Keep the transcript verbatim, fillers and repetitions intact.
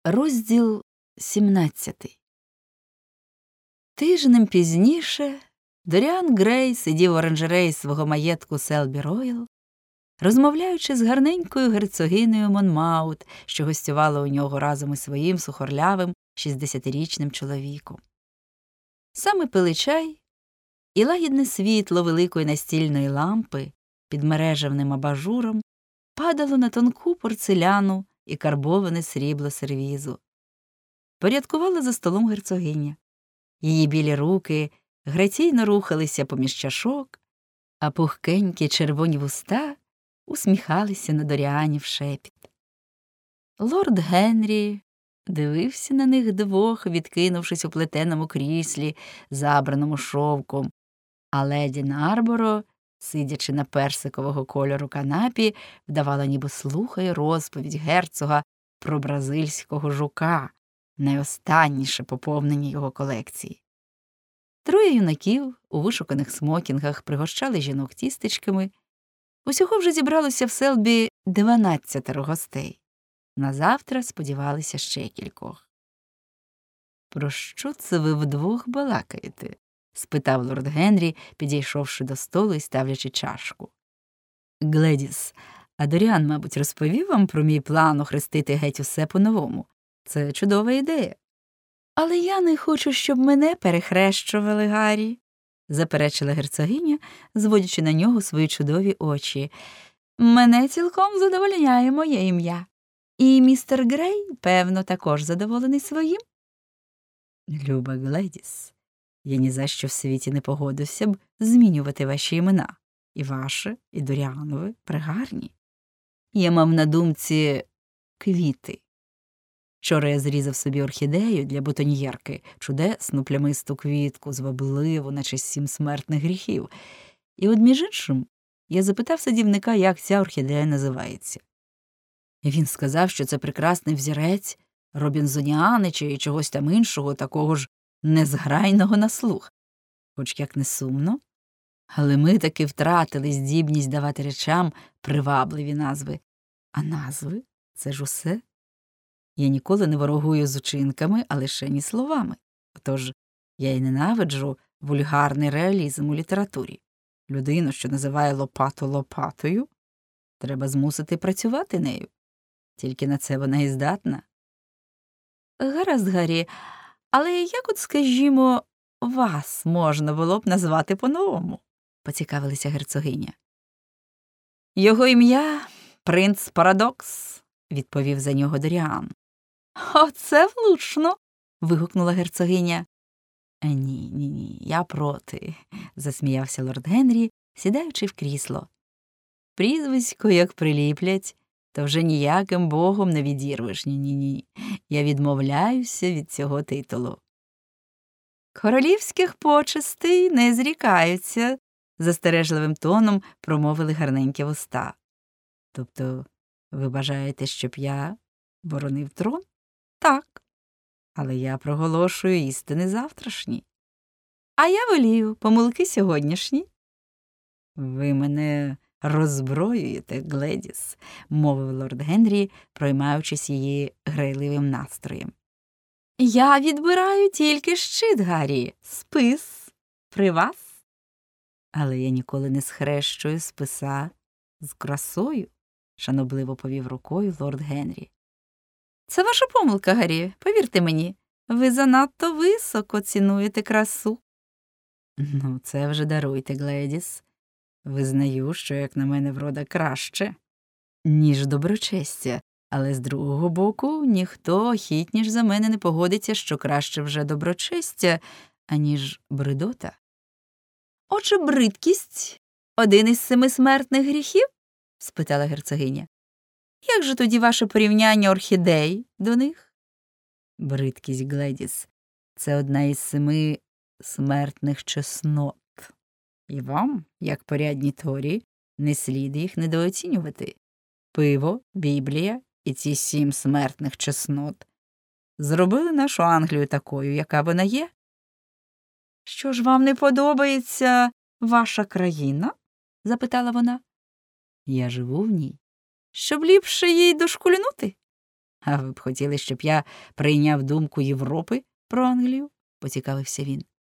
Розділ сімнадцятий. Тижнем пізніше Доріан Грей сидів в оранжереї свого маєтку Селбі Роял, розмовляючи з гарненькою герцогинею Монмаут, що гостювала у нього разом із своїм сухорлявим шістдесятирічним чоловіком. Саме пили чай, і лагідне світло великої настільної лампи під мережевним абажуром падало на тонку порцеляну і карбоване срібло сервізу. Порядкувала за столом герцогиня. Її білі руки граційно рухалися поміж чашок, а пухкенькі червоні вуста усміхалися на Доріанів шепіт. Лорд Генрі дивився на них двох, відкинувшись у плетеному кріслі, забраному шовком, а леді Нарборо, сидячи на персикового кольору канапі, вдавала, ніби слухає розповідь герцога про бразильського жука, найостанніше поповнення його колекції. Троє юнаків у вишуканих смокінгах пригощали жінок тістечками. Усього вже зібралося в Селбі дванадцятеро гостей. Назавтра сподівалися ще кількох. «Про що це ви вдвох балакаєте?» – спитав лорд Генрі, підійшовши до столу і ставлячи чашку. «Гледіс, а Доріан, мабуть, розповів вам про мій план охрестити геть усе по-новому? Це чудова ідея». «Але я не хочу, щоб мене перехрещували, Гаррі», – заперечила герцогиня, зводячи на нього свої чудові очі. «Мене цілком задовольняє моє ім'я. І містер Грей, певно, також задоволений своїм». «Люба Гледіс, я ні за що в світі не погодився б змінювати ваші імена. І ваше, і Доріанове пригарні. Я мав на думці квіти. Вчора я зрізав собі орхідею для бутоньєрки, чудесну плямисту квітку, звабливу, наче сім смертних гріхів. І от, між іншим, я запитав садівника, як ця орхідея називається. І він сказав, що це прекрасний взірець робінзоніани чи чогось там іншого, такого ж незграйного на слух. Хоч як не сумно, але ми таки втратили здібність давати речам привабливі назви. А назви – це ж усе. Я ніколи не ворогую з учинками, а лише ні словами. Тож я й ненавиджу вульгарний реалізм у літературі. Людину, що називає лопату лопатою, треба змусити працювати нею. Тільки на це вона і здатна». «Гаразд, Гаррі, але як от, скажімо, вас можна було б назвати по-новому?» – поцікавилася герцогиня. «Його ім'я – принц Парадокс», – відповів за нього Доріан. «Оце влучно!» – вигукнула герцогиня. «Ні, ні, ні, я проти», – засміявся лорд Генрі, сідаючи в крісло. «Прізвисько, як приліплять, то вже ніяким богом не відірвеш, ні-ні-ні. Я відмовляюся від цього титулу». «Королівських почестей не зрікаються», – застережливим тоном промовили гарненькі вуста. «Тобто ви бажаєте, щоб я боронив трон?» «Так, але я проголошую істини завтрашні». «А я волію помилки сьогоднішні». «Ви мене роззброюєте, Гледіс», – мовив лорд Генрі, проймаючись її грайливим настроєм. «Я відбираю тільки щит, Гаррі, спис при вас». «Але я ніколи не схрещую списа з красою», – шанобливо повів рукою лорд Генрі. «Це ваша помилка, Гаррі, повірте мені. Ви занадто високо цінуєте красу». «Ну, це вже даруйте, Гледіс. Визнаю, що, як на мене, врода краще, ніж доброчестя, але з другого боку ніхто охітніш за мене не погодиться, що краще вже доброчестя, аніж бридота». «Отже, бридкість – один із семи смертних гріхів?» – спитала герцогиня. «Як же тоді ваше порівняння орхідей до них?» «Бридкість, Гледіс, це одна із семи смертних чеснот. І вам, як порядній торі, не слід їх недооцінювати. Пиво, Біблія і ці сім смертних чеснот зробили нашу Англію такою, яка вона є». «Що ж вам не подобається ваша країна?» – запитала вона. «Я живу в ній, щоб ліпше їй дошкульнути. А ви б хотіли, щоб я прийняв думку Європи про Англію? Поцікавився він.